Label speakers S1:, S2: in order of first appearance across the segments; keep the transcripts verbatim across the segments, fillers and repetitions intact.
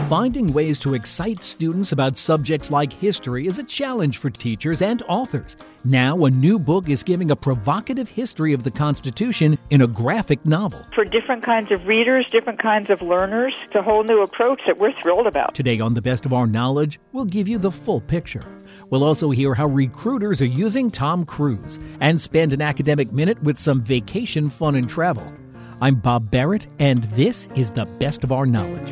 S1: Finding ways to excite students about subjects like history is a challenge for teachers and authors. Now, a new book is giving a provocative history of the Constitution in a graphic novel.
S2: For different kinds of readers, different kinds of learners, it's a whole new approach that we're thrilled about.
S1: Today on The Best of Our Knowledge, we'll give you the full picture. We'll also hear how recruiters are using Tom Cruise and spend an academic minute with some vacation fun and travel. I'm Bob Barrett, and this is The Best of Our Knowledge.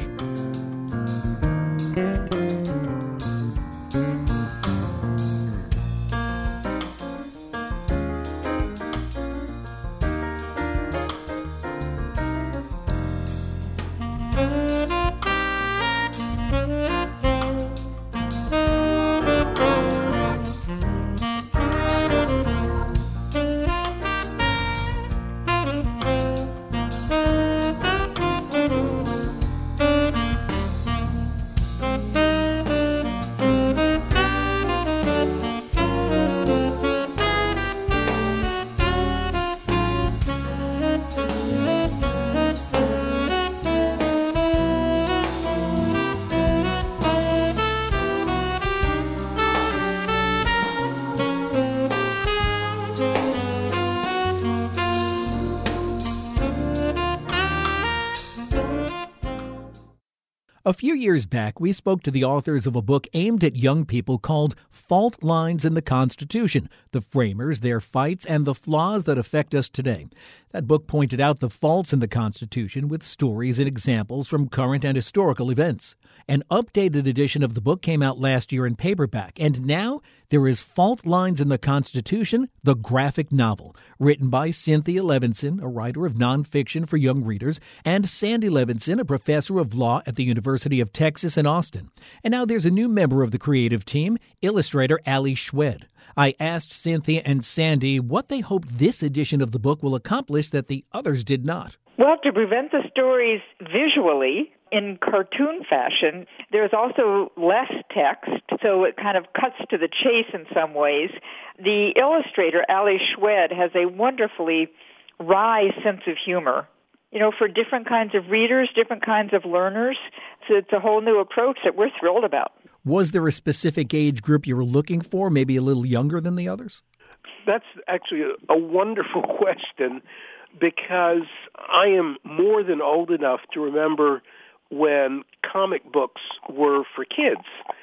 S1: A few years back, we spoke to the authors of a book aimed at young people called Fault Lines in the Constitution, the framers, their fights, and the flaws that affect us today. That book pointed out the faults in the Constitution with stories and examples from current and historical events. An updated edition of the book came out last year in paperback, and now there is Fault Lines in the Constitution, the graphic novel, written by Cynthia Levinson, a writer of nonfiction for young readers, and Sandy Levinson, a professor of law at the University of Texas in Austin. And now there's a new member of the creative team, illustrator Ali Shwed. I asked Cynthia and Sandy what they hoped this edition of the book will accomplish that the others did not.
S2: Well, to present the stories visually in cartoon fashion, there's also less text, so it kind of cuts to the chase in some ways. The illustrator, Ali Shwed, has a wonderfully wry sense of humor. You know, for different kinds of readers, different kinds of learners, so it's a whole new approach that we're thrilled about.
S1: Was there a specific age group you were looking for, maybe a little younger than the others?
S3: That's actually a, a wonderful question, because I am more than old enough to remember when comic books were for kids.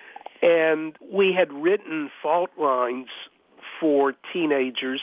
S3: And we had written Fault Lines for teenagers,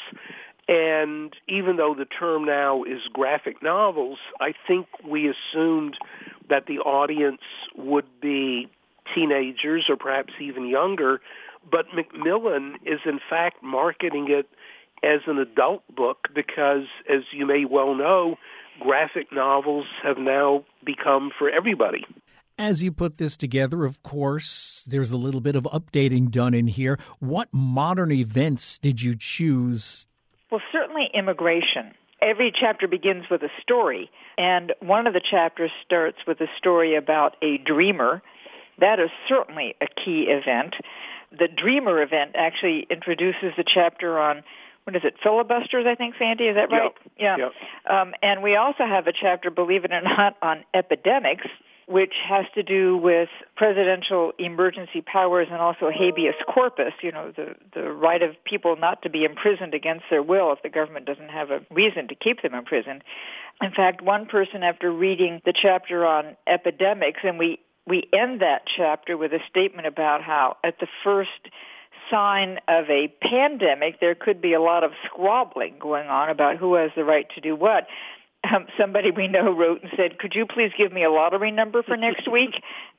S3: and even though the term now is graphic novels, I think we assumed that the audience would be teenagers or perhaps even younger. But Macmillan is in fact marketing it as an adult book because, as you may well know, graphic novels have now become for everybody.
S1: As you put this together, of course, there's a little bit of updating done in here. What modern events did you choose?
S2: Well, certainly immigration. Every chapter begins with a story, and one of the chapters starts with a story about a dreamer. That is certainly a key event. The dreamer event actually introduces the chapter on, what is it, filibusters, I think, Sandy, is that right?
S3: Yep.
S2: Yeah.
S3: Yep.
S2: Um, and we also have a chapter, believe it or not, on epidemics, which has to do with presidential emergency powers and also habeas corpus, you know, the, the right of people not to be imprisoned against their will if the government doesn't have a reason to keep them imprisoned. In fact, one person, after reading the chapter on epidemics, and we, we end that chapter with a statement about how at the first sign of a pandemic, there could be a lot of squabbling going on about who has the right to do what. Um, somebody we know wrote and said, could you please give me a lottery number for next week?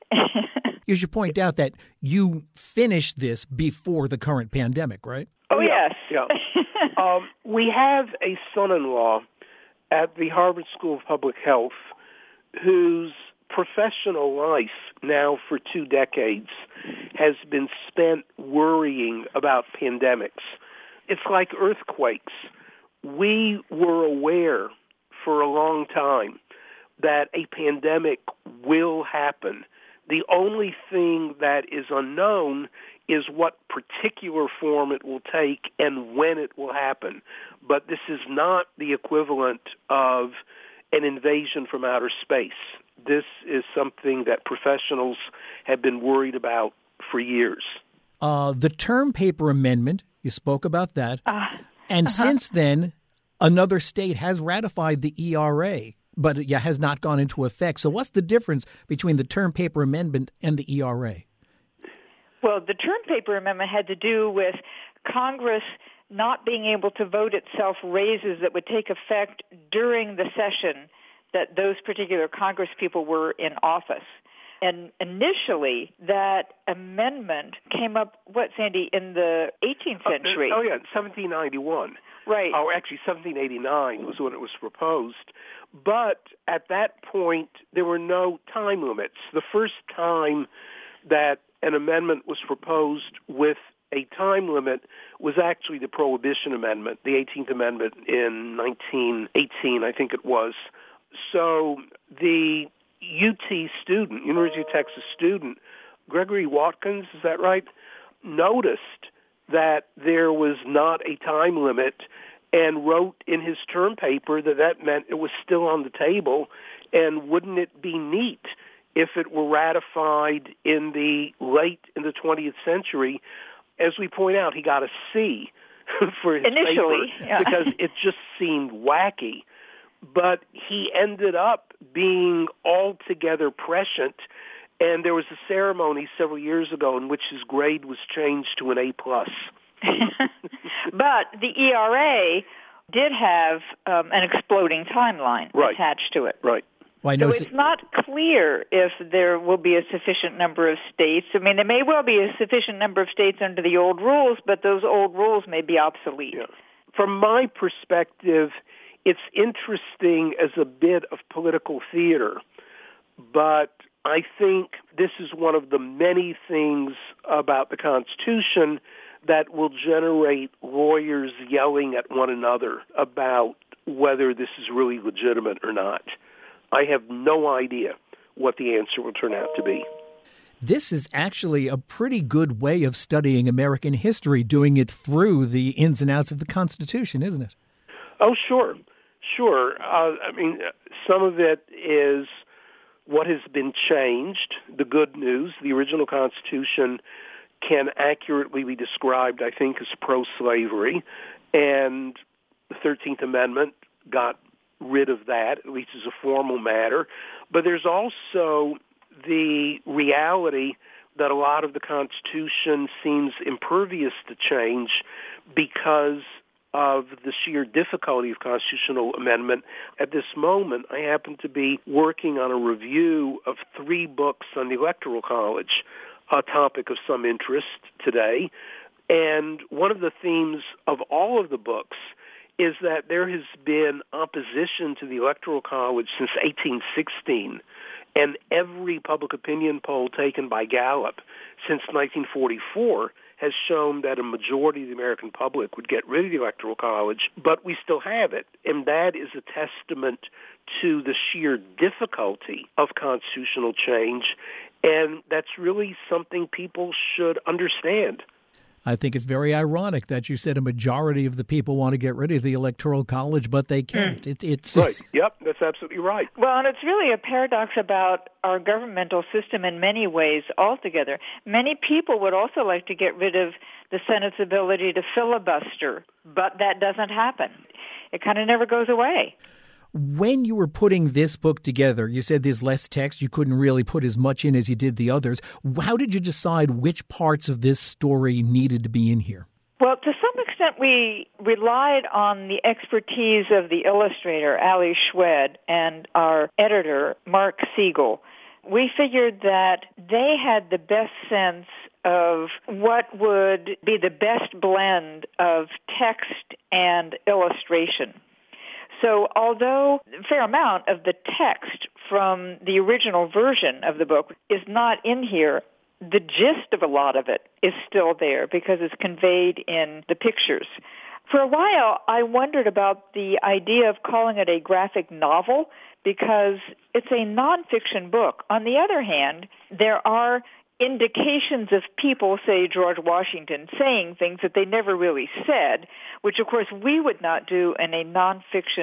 S1: You should point out that you finished this before the current pandemic, right?
S2: Oh,
S3: yeah,
S2: yes.
S3: Yeah. um, we have a son-in-law at the Harvard School of Public Health whose professional life now for two decades has been spent worrying about pandemics. It's like earthquakes. We were aware for a long time that a pandemic will happen. The only thing that is unknown is what particular form it will take and when it will happen. But this is not the equivalent of an invasion from outer space. This is something that professionals have been worried about for years.
S1: Uh, the term paper amendment, you spoke about that. Uh, and
S2: uh-huh.
S1: since then, another state has ratified the E R A, but it has not gone into effect. So what's the difference between the term paper amendment and the E R A?
S2: Well, the term paper amendment had to do with Congress not being able to vote itself raises that would take effect during the session that those particular Congress people were in office. And initially, that amendment came up, what, Sandy, in the eighteenth century?
S3: Uh, oh, yeah, seventeen ninety-one.
S2: Right.
S3: Oh, actually, seventeen eighty-nine was when it was proposed. But at that point, there were no time limits. The first time that an amendment was proposed with a time limit was actually the Prohibition Amendment, the eighteenth Amendment in nineteen eighteen, I think it was. So the U T student, University of Texas student, Gregory Watkins, is that right, noticed that there was not a time limit and wrote in his term paper that that meant it was still on the table, and wouldn't it be neat if it were ratified in the late in the twentieth century? As we point out, he got a C for his
S2: Initially,
S3: paper
S2: yeah.
S3: because it just seemed wacky. But he ended up being altogether prescient, and there was a ceremony several years ago in which his grade was changed to an A plus.
S2: But the E R A did have um, an exploding timeline
S3: right.
S2: attached to it.
S3: Right.
S1: Well, I
S2: so
S1: know
S2: it's not clear if there will be a sufficient number of states. I mean, there may well be a sufficient number of states under the old rules, but those old rules may be obsolete.
S3: Yeah. From my perspective, it's interesting as a bit of political theater, but I think this is one of the many things about the Constitution that will generate lawyers yelling at one another about whether this is really legitimate or not. I have no idea what the answer will turn out to be.
S1: This is actually a pretty good way of studying American history, doing it through the ins and outs of the Constitution, isn't it?
S3: Oh, sure. Sure. Uh, I mean, some of it is what has been changed, the good news. The original Constitution can accurately be described, I think, as pro-slavery, and the thirteenth Amendment got rid of that, at least as a formal matter. But there's also the reality that a lot of the Constitution seems impervious to change because of the sheer difficulty of constitutional amendment. At this moment, I happen to be working on a review of three books on the Electoral College, a topic of some interest today. And one of the themes of all of the books is that there has been opposition to the Electoral College since eighteen sixteen, and every public opinion poll taken by Gallup since nineteen forty-four has shown that a majority of the American public would get rid of the Electoral College, but we still have it. And that is a testament to the sheer difficulty of constitutional change, and that's really something people should understand.
S1: I think it's very ironic that you said a majority of the people want to get rid of the Electoral College, but they can't. Mm. It, it's
S3: right. Yep, that's absolutely right.
S2: Well, and it's really a paradox about our governmental system in many ways altogether. Many people would also like to get rid of the Senate's ability to filibuster, but that doesn't happen. It kind of never goes away.
S1: When you were putting this book together, you said there's less text. You couldn't really put as much in as you did the others. How did you decide which parts of this story needed to be in here?
S2: Well, to some extent, we relied on the expertise of the illustrator, Ali Schwed, and our editor, Mark Siegel. We figured that they had the best sense of what would be the best blend of text and illustration. So although a fair amount of the text from the original version of the book is not in here, the gist of a lot of it is still there because it's conveyed in the pictures. For a while, I wondered about the idea of calling it a graphic novel because it's a nonfiction book. On the other hand, there are indications of people, say George Washington, saying things that they never really said, which of course we would not do in a nonfiction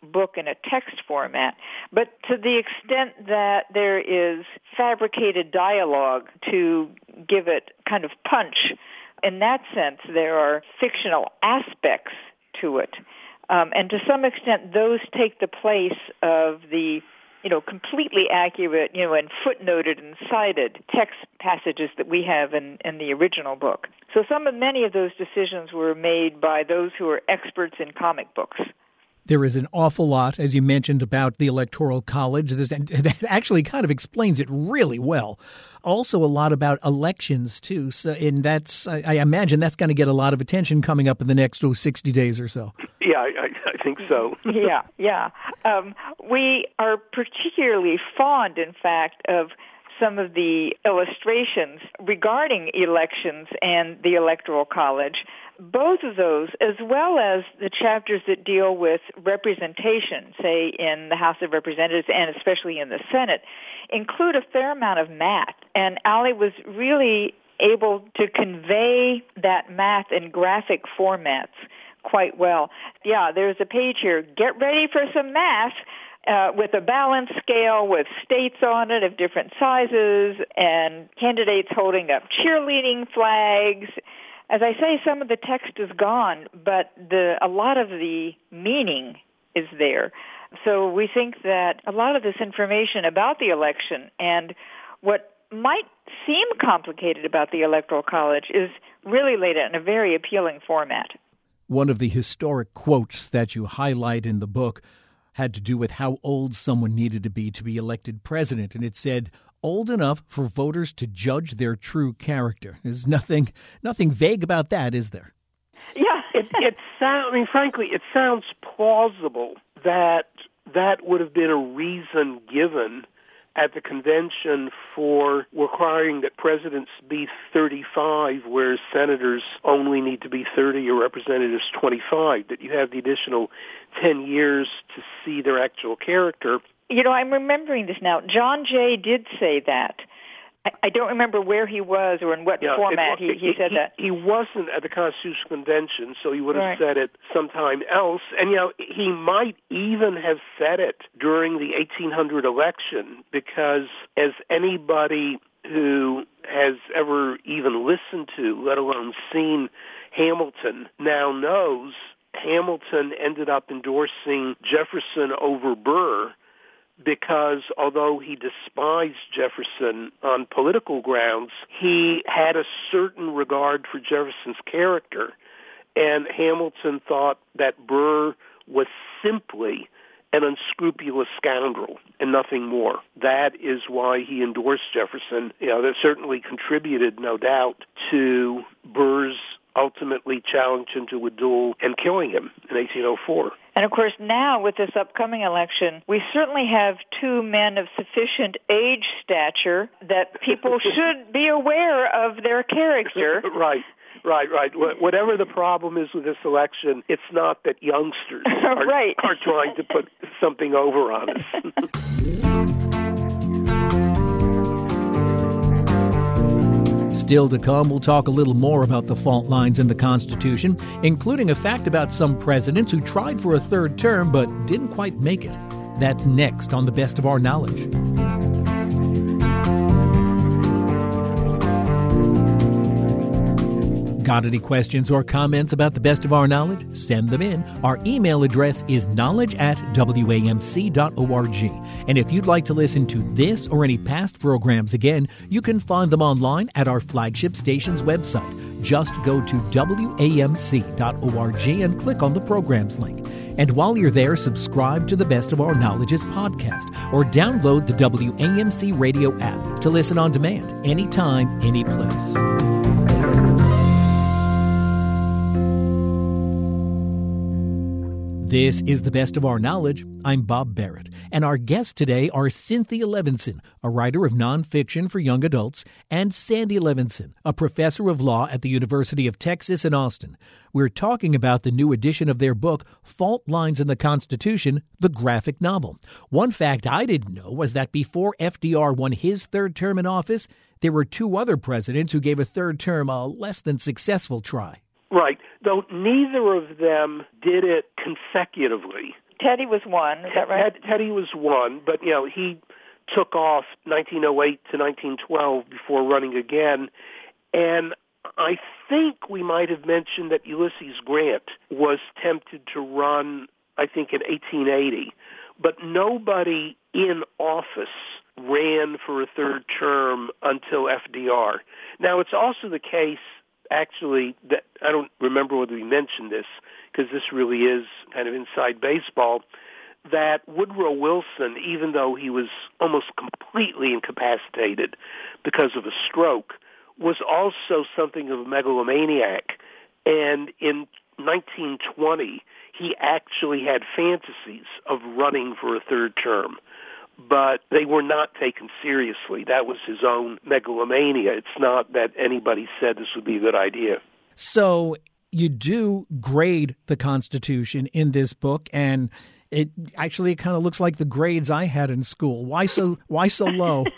S2: book in a text format. But to the extent that there is fabricated dialogue to give it kind of punch, in that sense, there are fictional aspects to it. Um, and to some extent, those take the place of the, you know, completely accurate, you know, and footnoted and cited text passages that we have in, in the original book. So some of many of those decisions were made by those who are experts in comic books.
S1: There is an awful lot, as you mentioned, about the Electoral College. This, and that actually kind of explains it really well. Also a lot about elections, too. So, and that's, I, I imagine that's going to get a lot of attention coming up in the next oh, sixty days or so.
S3: Yeah, I, I think so.
S2: yeah, yeah. Um, we are particularly fond, in fact, of some of the illustrations regarding elections and the Electoral College. Both of those, as well as the chapters that deal with representation, say in the House of Representatives and especially in the Senate, include a fair amount of math. And Ali was really able to convey that math in graphic formats quite well. Yeah, there's a page here. Get ready for some math. Uh, with a balance scale with states on it of different sizes and candidates holding up cheerleading flags. As I say, some of the text is gone, but the a lot of the meaning is there. So we think that a lot of this information about the election and what might seem complicated about the Electoral College is really laid out in a very appealing format.
S1: One of the historic quotes that you highlight in the book had to do with how old someone needed to be to be elected president. And it said, old enough for voters to judge their true character. There's nothing nothing vague about that, is there?
S3: Yeah, it, it sounds, I mean, frankly, it sounds plausible that that would have been a reason given at the convention for requiring that presidents be thirty-five, whereas senators only need to be thirty or representatives twenty-five, that you have the additional ten years to see their actual character.
S2: You know, I'm remembering this now. John Jay did say that. I, I don't remember where he was or in what
S3: yeah,
S2: format
S3: it,
S2: he, he said
S3: he,
S2: that.
S3: He wasn't at the Constitutional Convention, so he would have
S2: right.
S3: said it sometime else. And, you know, he might even have said it during the eighteen hundred election, because as anybody who has ever even listened to, let alone seen Hamilton, now knows, Hamilton ended up endorsing Jefferson over Burr, because although he despised Jefferson on political grounds, he had a certain regard for Jefferson's character. And Hamilton thought that Burr was simply an unscrupulous scoundrel and nothing more. That is why he endorsed Jefferson. You know, that certainly contributed, no doubt, to Burr's ultimately challenged him to a duel and killing him in eighteen oh four.
S2: And of course, now with this upcoming election, we certainly have two men of sufficient age stature that people should be aware of their character.
S3: Right. Right, right. Whatever the problem is with this election, it's not that youngsters are,
S2: right.
S3: are trying to put something over on us.
S1: Still to come, we'll talk a little more about the fault lines in the Constitution, including a fact about some presidents who tried for a third term but didn't quite make it. That's next on The Best of Our Knowledge. Got any questions or comments about The Best of Our Knowledge? Send them in. Our email address is knowledge at w a m c dot org. And if you'd like to listen to this or any past programs again, you can find them online at our flagship station's website. Just go to w a m c dot org and click on the programs link. And while you're there, subscribe to the Best of Our Knowledge's podcast or download the W A M C radio app to listen on demand anytime, any place. This is The Best of Our Knowledge. I'm Bob Barrett, and our guests today are Cynthia Levinson, a writer of nonfiction for young adults, and Sandy Levinson, a professor of law at the University of Texas in Austin. We're talking about the new edition of their book, Fault Lines in the Constitution, the graphic novel. One fact I didn't know was that before F D R won his third term in office, there were two other presidents who gave a third term a less than successful try.
S3: Right, though neither of them did it consecutively.
S2: Teddy was one, is that right?
S3: Ted, Teddy was one, but, you know, he took off nineteen oh eight to nineteen twelve before running again. And I think we might have mentioned that Ulysses Grant was tempted to run, I think, in eighteen eighty. But nobody in office ran for a third term until F D R. Now, it's also the case, actually, that I don't remember whether we mentioned this, because this really is kind of inside baseball, that Woodrow Wilson, even though he was almost completely incapacitated because of a stroke, was also something of a megalomaniac. And in nineteen twenty, he actually had fantasies of running for a third term, but they were not taken seriously. That was his own megalomania. It's not that anybody said this would be a good idea.
S1: So you do grade the Constitution in this book, and it actually kind of looks like the grades I had in school. Why so, why so low?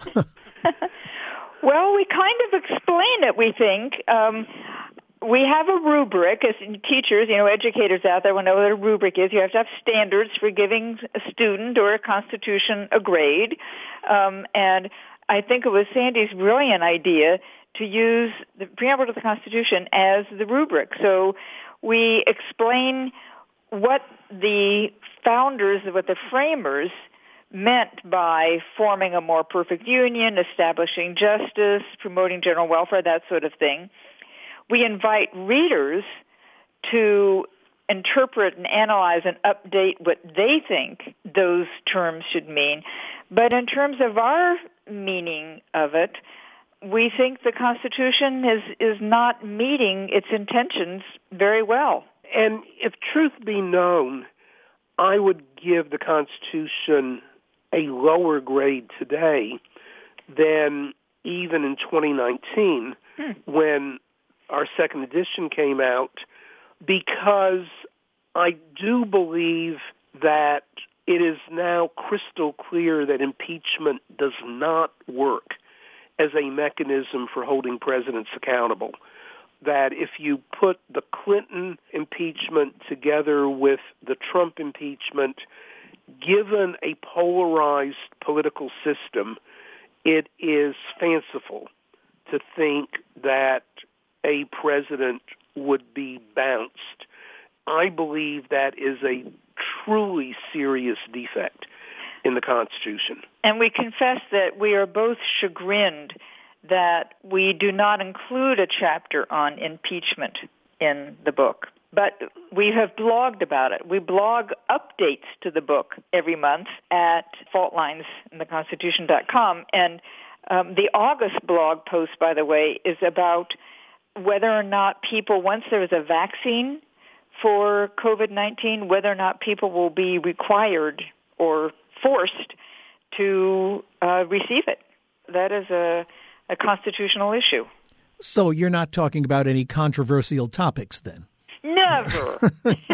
S2: Well, we kind of explain it, we think. Um, we have a rubric. As teachers, you know, educators out there will know what a rubric is. You have to have standards for giving a student or a constitution a grade. Um, and I think it was Sandy's brilliant idea to use the preamble to the Constitution as the rubric. So we explain what the founders, what the framers meant by forming a more perfect union, establishing justice, promoting general welfare, that sort of thing. We invite readers to interpret and analyze and update what they think those terms should mean. But in terms of our meaning of it, we think the Constitution is, is not meeting its intentions very well.
S3: And if truth be known, I would give the Constitution a lower grade today than even in twenty nineteen hmm. when our second edition came out, because I do believe that it is now crystal clear that impeachment does not work as a mechanism for holding presidents accountable. That if you put the Clinton impeachment together with the Trump impeachment, given a polarized political system, it is fanciful to think that a president would be bounced. I believe that is a truly serious defect in the Constitution.
S2: And we confess that we are both chagrined that we do not include a chapter on impeachment in the book. But we have blogged about it. We blog updates to the book every month at fault lines in the constitution dot com. And um, the August blog post, by the way, is about whether or not people, once there is a vaccine for covid nineteen, whether or not people will be required or forced to uh, receive it. That is a, a constitutional issue.
S1: So you're not talking about any controversial topics then?
S2: Never.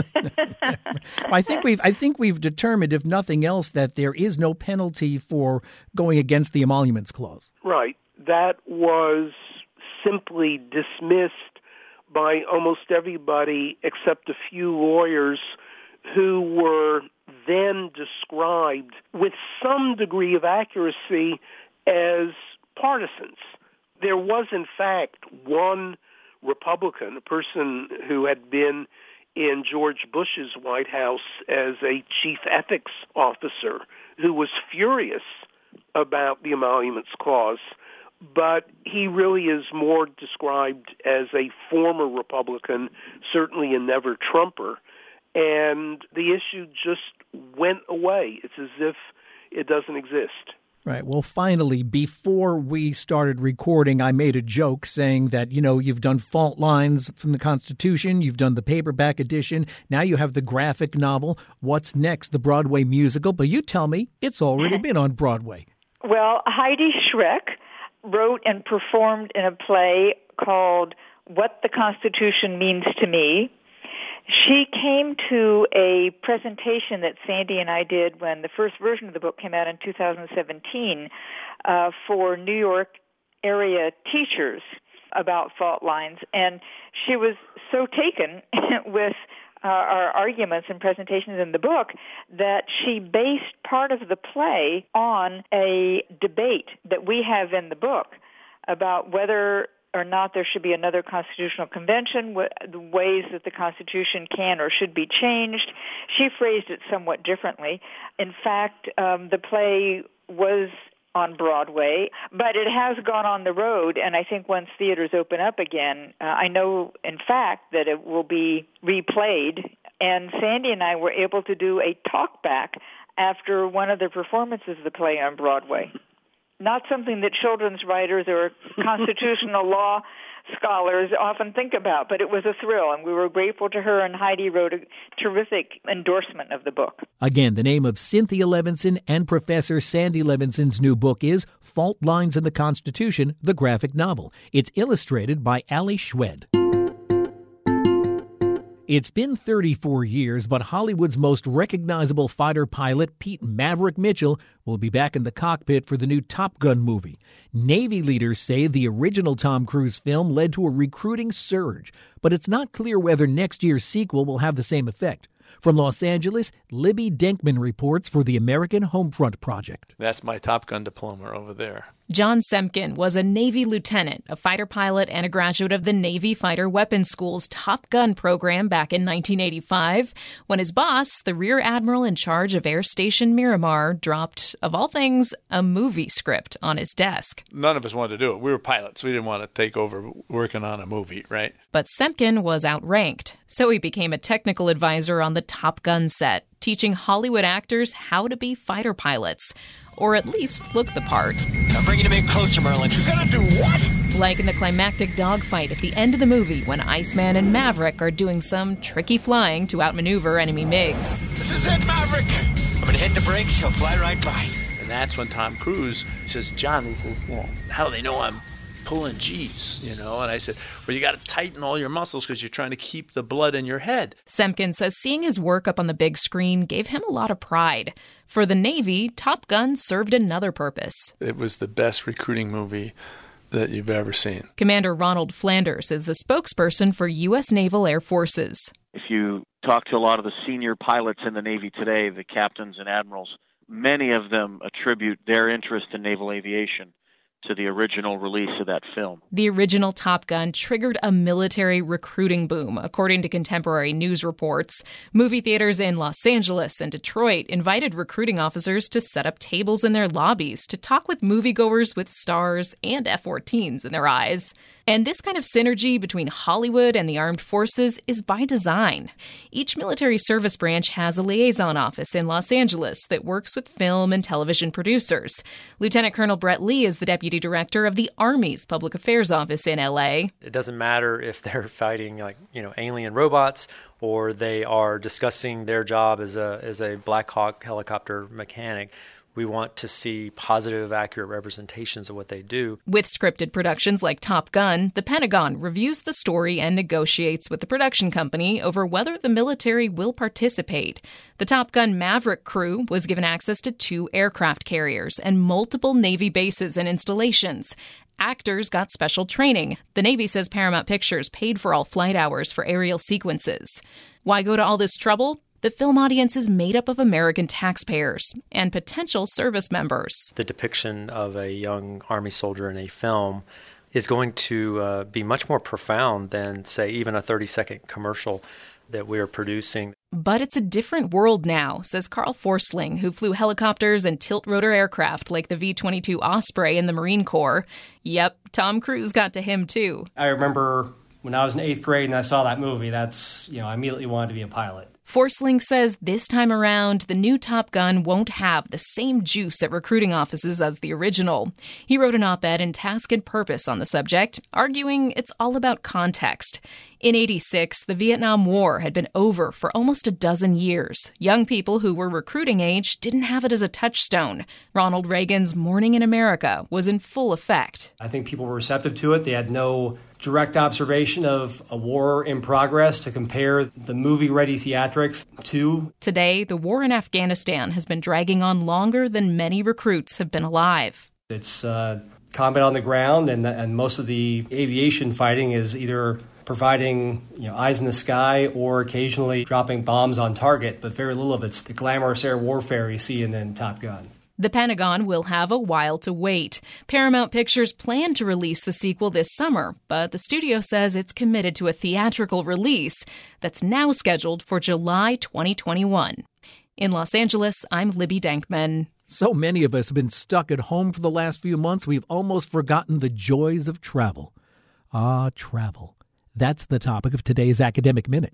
S1: I think we've I think we've determined, if nothing else, that there is no penalty for going against the emoluments clause.
S3: Right. That was simply dismissed by almost everybody except a few lawyers who were then described with some degree of accuracy as partisans. There was, in fact, one Republican, a person who had been in George Bush's White House as a chief ethics officer, who was furious about the emoluments clause, but he really is more described as a former Republican, certainly a never Trumper, and the issue just went away. It's as if it doesn't exist.
S1: Right. Well, finally, before we started recording, I made a joke saying that, you know, you've done Fault Lines from the Constitution, you've done the paperback edition, now you have the graphic novel. What's next? The Broadway musical. But you tell me, it's already been on Broadway.
S2: Well, Heidi Schreck wrote and performed in a play called What the Constitution Means to Me. She came to a presentation that Sandy and I did when the first version of the book came out in two thousand seventeen uh, for New York area teachers about fault lines. And she was so taken with uh, our arguments and presentations in the book that she based part of the play on a debate that we have in the book about whether or not there should be another constitutional convention, the ways that the Constitution can or should be changed. She phrased it somewhat differently. In fact, um, the play was on Broadway, but it has gone on the road, and I think once theaters open up again, uh, I know, in fact, that it will be replayed, and Sandy and I were able to do a talkback after one of the performances of the play on Broadway. Not something that children's writers or constitutional law scholars often think about, but it was a thrill, and we were grateful to her, and Heidi wrote a terrific endorsement of the book.
S1: Again, the name of Cynthia Levinson and Professor Sandy Levinson's new book is Fault Lines in the Constitution, the graphic novel. It's illustrated by Ali Schwed. It's been thirty-four years, but Hollywood's most recognizable fighter pilot, Pete Maverick Mitchell, will be back in the cockpit for the new Top Gun movie. Navy leaders say the original Tom Cruise film led to a recruiting surge, but it's not clear whether next year's sequel will have the same effect. From Los Angeles, Libby Denkman reports for the American Homefront Project.
S4: That's my Top Gun diploma over there.
S5: John Semken was a Navy lieutenant, a fighter pilot, and a graduate of the Navy Fighter Weapons School's Top Gun program back in nineteen eighty-five, when his boss, the Rear Admiral in charge of Air Station Miramar, dropped, of all things, a movie script on his desk.
S4: None of us wanted to do it. We were pilots. We didn't want to take over working on a movie, right?
S5: But Semken was outranked, so he became a technical advisor on the Top Gun set, teaching Hollywood actors how to be fighter pilots. Or at least look the part.
S6: I'm bringing him in closer, Merlin. You're gonna do what?
S5: Like in the climactic dogfight at the end of the movie when Iceman and Maverick are doing some tricky flying to outmaneuver enemy MiGs.
S6: This is it, Maverick! I'm gonna hit the brakes, he'll fly right by.
S4: And that's when Tom Cruise says, John, he says, you know, how do they know I'm pulling G's, you know? And I said, well, you got to tighten all your muscles because you're trying to keep the blood in your head.
S5: Semken says seeing his work up on the big screen gave him a lot of pride. For the Navy, Top Gun served another purpose.
S4: It was the best recruiting movie that you've ever seen.
S5: Commander Ronald Flanders is the spokesperson for U S Naval Air Forces.
S7: If you talk to a lot of the senior pilots in the Navy today, the captains and admirals, many of them attribute their interest in naval aviation to the original release of that film.
S5: The original Top Gun triggered a military recruiting boom, according to contemporary news reports. Movie theaters in Los Angeles and Detroit invited recruiting officers to set up tables in their lobbies to talk with moviegoers with stars and F fourteens in their eyes. And this kind of synergy between Hollywood and the armed forces is by design. Each military service branch has a liaison office in Los Angeles that works with film and television producers. Lieutenant Colonel Brett Lee is the deputy director of the Army's Public Affairs Office in L A.
S8: It doesn't matter if they're fighting like, you know, alien robots or they are discussing their job as a as a Black Hawk helicopter mechanic. We want to see positive, accurate representations of what they do.
S5: With scripted productions like Top Gun, the Pentagon reviews the story and negotiates with the production company over whether the military will participate. The Top Gun Maverick crew was given access to two aircraft carriers and multiple Navy bases and installations. Actors got special training. The Navy says Paramount Pictures paid for all flight hours for aerial sequences. Why go to all this trouble? The film audience is made up of American taxpayers and potential service members.
S8: The depiction of a young Army soldier in a film is going to uh, be much more profound than, say, even a thirty-second commercial that we're producing.
S5: But it's a different world now, says Carl Forsling, who flew helicopters and tilt-rotor aircraft like the V twenty-two Osprey in the Marine Corps. Yep, Tom Cruise got to him, too.
S9: I remember when I was in eighth grade and I saw that movie, that's, you know, I immediately wanted to be a pilot.
S5: Forsling says this time around, the new Top Gun won't have the same juice at recruiting offices as the original. He wrote an op-ed in Task and Purpose on the subject, arguing it's all about context. In eighty-six, the Vietnam War had been over for almost a dozen years. Young people who were recruiting age didn't have it as a touchstone. Ronald Reagan's Morning in America was in full effect.
S9: I think people were receptive to it. They had no direct observation of a war in progress to compare the movie-ready theatrics to.
S5: Today, the war in Afghanistan has been dragging on longer than many recruits have been alive.
S9: It's uh, combat on the ground, and, and most of the aviation fighting is either providing, you know, eyes in the sky or occasionally dropping bombs on target, but very little of it's the glamorous air warfare you see in, in Top Gun.
S5: The Pentagon will have a while to wait. Paramount Pictures planned to release the sequel this summer, but the studio says it's committed to a theatrical release that's now scheduled for July twenty twenty-one. In Los Angeles, I'm Libby Dankman.
S1: So many of us have been stuck at home for the last few months, we've almost forgotten the joys of travel. Ah, travel. That's the topic of today's Academic Minute.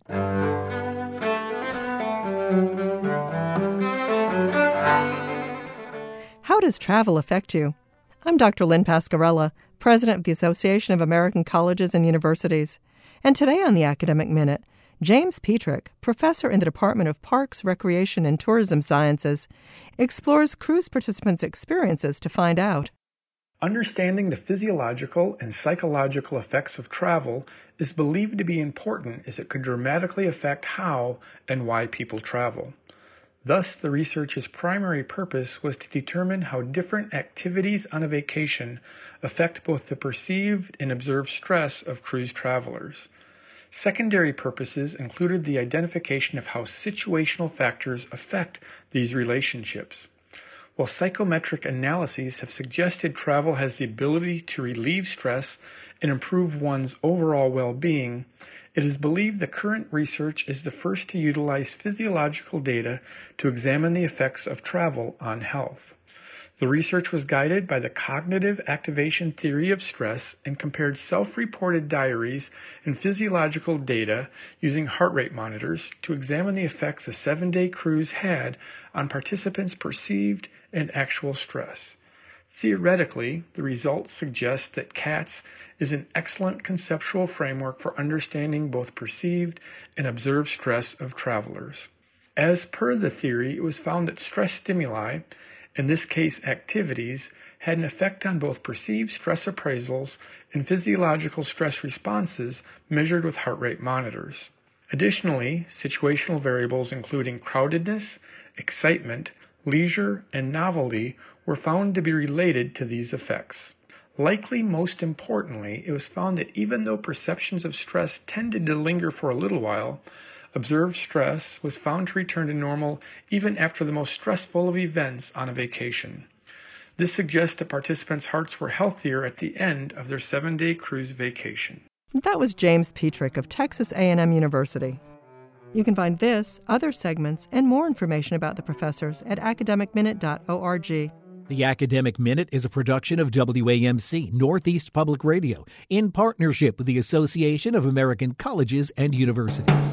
S10: How does travel affect you? I'm Doctor Lynn Pascarella, president of the Association of American Colleges and Universities. And today on the Academic Minute, James Petrick, professor in the Department of Parks, Recreation, and Tourism Sciences, explores cruise participants' experiences to find out.
S11: Understanding the physiological and psychological effects of travel is believed to be important as it could dramatically affect how and why people travel. Thus, the research's primary purpose was to determine how different activities on a vacation affect both the perceived and observed stress of cruise travelers. Secondary purposes included the identification of how situational factors affect these relationships. While psychometric analyses have suggested travel has the ability to relieve stress and improve one's overall well-being, it is believed the current research is the first to utilize physiological data to examine the effects of travel on health. The research was guided by the cognitive activation theory of stress and compared self-reported diaries and physiological data using heart rate monitors to examine the effects a seven-day cruise had on participants' perceived and actual stress. Theoretically, the results suggest that C A T S is an excellent conceptual framework for understanding both perceived and observed stress of travelers. As per the theory, it was found that stress stimuli, in this case activities, had an effect on both perceived stress appraisals and physiological stress responses measured with heart rate monitors. Additionally, situational variables including crowdedness, excitement, leisure, and novelty were found to be related to these effects. Likely most importantly, it was found that even though perceptions of stress tended to linger for a little while, observed stress was found to return to normal even after the most stressful of events on a vacation. This suggests that participants' hearts were healthier at the end of their seven-day cruise vacation.
S10: That was James Petrick of Texas A and M University. You can find this, other segments, and more information about the professors at academic minute dot org.
S1: The Academic Minute is a production of W A M C, Northeast Public Radio, in partnership with the Association of American Colleges and Universities.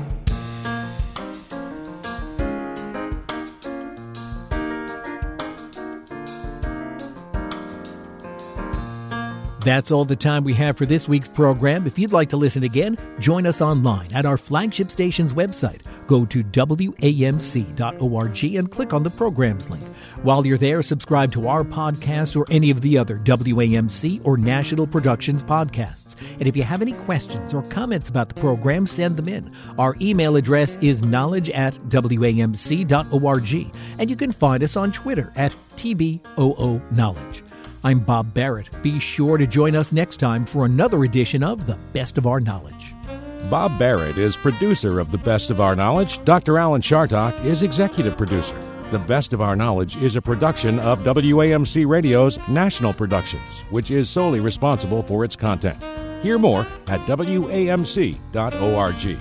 S1: That's all the time we have for this week's program. If you'd like to listen again, join us online at our flagship station's website. Go to W A M C dot org and click on the programs link. While you're there, subscribe to our podcast or any of the other W A M C or National Productions podcasts. And if you have any questions or comments about the program, send them in. Our email address is knowledge at W A M C dot org, and you can find us on Twitter at T B O O Knowledge. I'm Bob Barrett. Be sure to join us next time for another edition of The Best of Our Knowledge.
S12: Bob Barrett is producer of The Best of Our Knowledge. Doctor Alan Chartock is executive producer. The Best of Our Knowledge is a production of W A M C Radio's National Productions, which is solely responsible for its content. Hear more at W A M C dot org.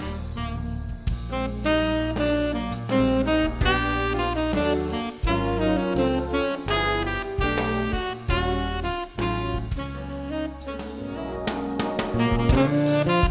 S13: Thank you.